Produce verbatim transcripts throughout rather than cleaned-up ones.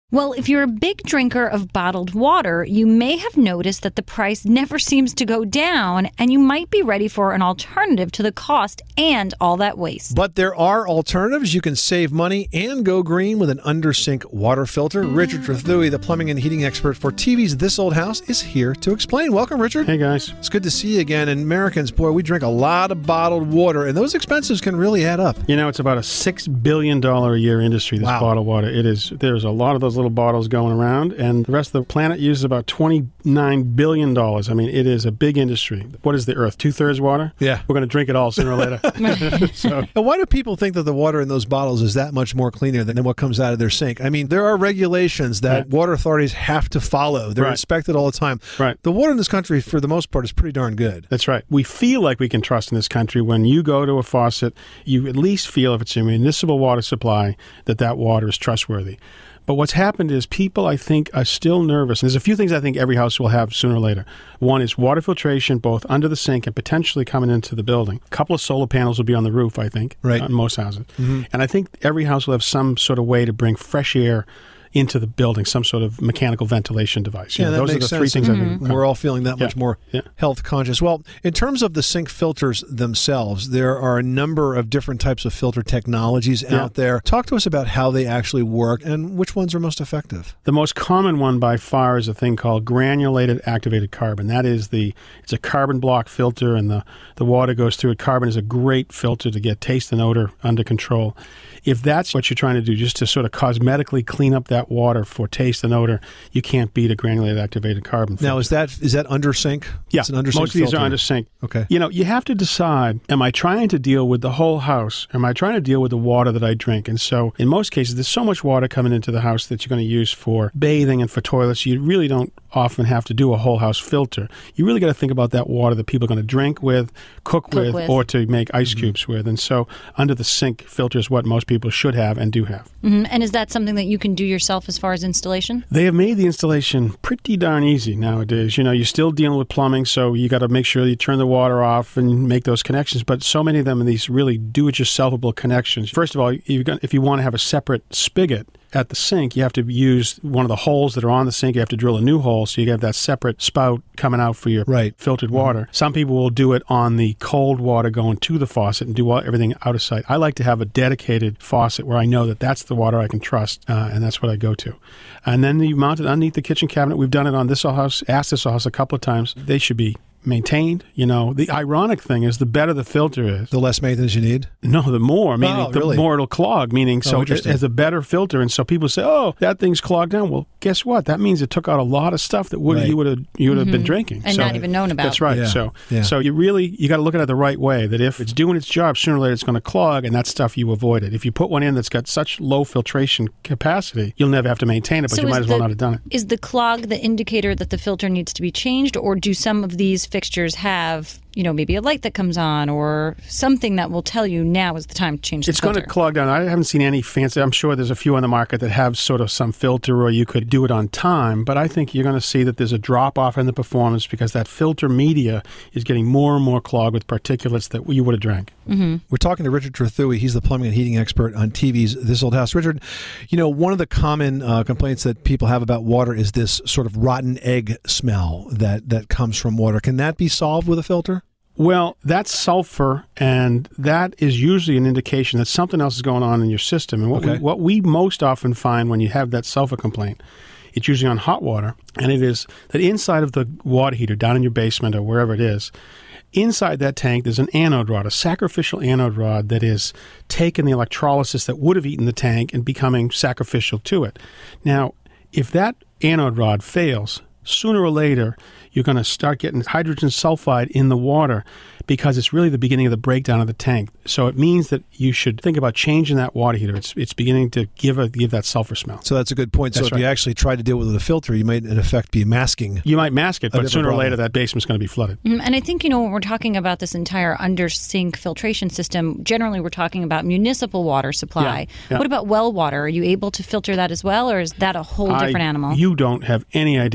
Well, if you're a big drinker of bottled water, you may have noticed that the price never seems to go down, and you might be ready for an alternative to the cost and all that waste. But there are alternatives. You can save money and go green with an under-sink water filter. Richard Trethewey, the plumbing and heating expert for T V's This Old House, is here to explain. Welcome, Richard. Hey, guys. It's good to see you again. And Americans, boy, we drink a lot of bottled water, and those expenses can really add up. You know, it's about a six billion dollars a year industry, this Wow. bottled water. It is. There's a lot of those little bottles going around, and the rest of the planet uses about twenty-nine billion dollars. I mean, it is a big industry. What is the Earth? Two-thirds water? Yeah. We're going to drink it all sooner or later. so, And why do people think that the water in those bottles is that much more cleaner than what comes out of their sink? I mean, there are regulations that Right. water authorities have to follow. They're Right. inspected all the time. Right. The water in this country, for the most part, is pretty darn good. That's right. We feel like we can trust in this country. When you go to a faucet, you at least feel, if it's a municipal water supply, that that water is trustworthy. But what's happened is people, I think, are still nervous. There's a few things I think every house will have sooner or later. One is water filtration, both under the sink and potentially coming into the building. A couple of solar panels will be on the roof, I think, Right. on most houses. Mm-hmm. And I think every house will have some sort of way to bring fresh air into the building, some sort of mechanical ventilation device. You Yeah, know, that those makes are the three sense. things Mm-hmm. I think. We're all feeling that Yeah. much more Yeah. health conscious. Well, in terms of the sink filters themselves, there are a number of different types of filter technologies Yeah. out there. Talk to us about how they actually work and which ones are most effective. The most common one by far is a thing called granulated activated carbon. That is the, it's a carbon block filter, and the, the water goes through it. Carbon is a great filter to get taste and odor under control. If that's what you're trying to do, just to sort of cosmetically clean up that water for taste and odor, you can't beat a granulated activated carbon filter. Now, is that is that under sink? Yeah, It's an under sink most of these filter. are under sink. Okay. You know, you have to decide, am I trying to deal with the whole house? Am I trying to deal with the water that I drink? And so in most cases, there's so much water coming into the house that you're going to use for bathing and for toilets. You really don't often have to do a whole house filter. You really got to think about that water that people are going to drink with, cook, Cook with, with. or to make ice cubes with. And so under the sink filter is what most people should have and do have. Mm-hmm. And is that something that you can do yourself as far as installation? They have made the installation pretty darn easy nowadays. You know, you're still dealing with plumbing, so you got to make sure you turn the water off and make those connections. But so many of them are these really do-it-yourselfable connections. First of all, you've got, if you want to have a separate spigot at the sink, you have to use one of the holes that are on the sink. You have to drill a new hole, so you have that separate spout coming out for your Right. filtered water. Mm-hmm. Some people will do it on the cold water going to the faucet and do all, everything out of sight. I like to have a dedicated faucet where I know that that's the water I can trust, uh, and that's what I go to. And then you mount it underneath the kitchen cabinet. We've done it on this house, asked this house a couple of times. They should be maintained. You know, the ironic thing is the better the filter is, The less maintenance you need? no, the more, meaning Oh, the really? more it'll clog, meaning Oh, so it interesting. has a better filter. And so people say, oh, that thing's clogged down. Well, guess what? That means it took out a lot of stuff that would Right. you would have you would have been drinking. And So- not even known about. That's right. Yeah. So Yeah. so you really, you got to look at it the right way, that if it's doing its job, sooner or later it's going to clog, and that stuff you avoid it. If you put one in that's got such low filtration capacity, you'll never have to maintain it, but So you is might as well the- not have done it. Is the clog the indicator that the filter needs to be changed, or do some of these fixtures have, you know, maybe a light that comes on or something that will tell you now is the time to change the It's going filter? to clog down. I haven't seen any fancy. I'm sure there's a few on the market that have sort of some filter, or you could do it on time. But I think you're going to see that there's a drop off in the performance because that filter media is getting more and more clogged with particulates that you would have drank. We're talking to Richard Trethewey. He's the plumbing and heating expert on T V's This Old House. Richard, you know, one of the common uh, complaints that people have about water is this sort of rotten egg smell that, that comes from water. Can that be solved with a filter? Well, that's sulfur, and that is usually an indication that something else is going on in your system. And what, Okay. we, what we most often find when you have that sulfur complaint, it's usually on hot water, and it is that inside of the water heater, down in your basement or wherever it is, inside that tank, there's an anode rod, a sacrificial anode rod that is taking the electrolysis that would have eaten the tank and becoming sacrificial to it. Now, if that anode rod fails, sooner or later, you're going to start getting hydrogen sulfide in the water because it's really the beginning of the breakdown of the tank. So it means that you should think about changing that water heater. It's it's beginning to give a, give that sulfur smell. So that's a good point. So That's if you right. actually try to deal with it with a filter, you might, in effect, be masking. You might mask it, but different sooner or problem. later that basement's going to be flooded. Mhm. And I think, you know, when we're talking about this entire under sink filtration system, generally we're talking about municipal water supply. Yeah, yeah. What about well water? Are you able to filter that as well, or is that a whole different I- animal? You don't have any idea what the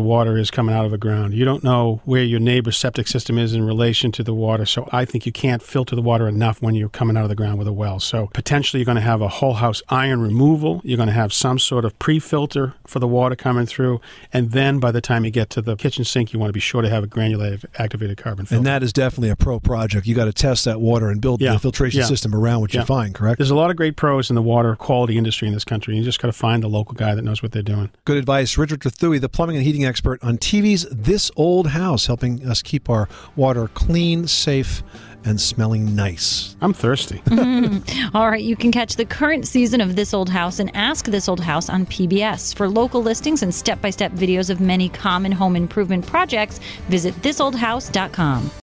water is coming out of the ground. You don't know where your neighbor's septic system is in relation to the water. So I think you can't filter the water enough when you're coming out of the ground with a well. So potentially you're going to have a whole house iron removal. You're going to have some sort of pre-filter for the water coming through. And then by the time you get to the kitchen sink, you want to be sure to have a granulated activated carbon filter. And that is definitely a pro project. You got to test that water and build yeah. the filtration yeah. system around what yeah. you find, correct? There's a lot of great pros in the water quality industry in this country. You just got to find a local guy that knows what they're doing. Good advice. Richard Trethewey, the plumbing and heating expert on T V's This Old House, helping us keep our water clean, safe, and smelling nice. I'm thirsty. Mm. All right, you can catch the current season of This Old House and Ask This Old House on P B S. For local listings and step-by-step videos of many common home improvement projects, visit this old house dot com.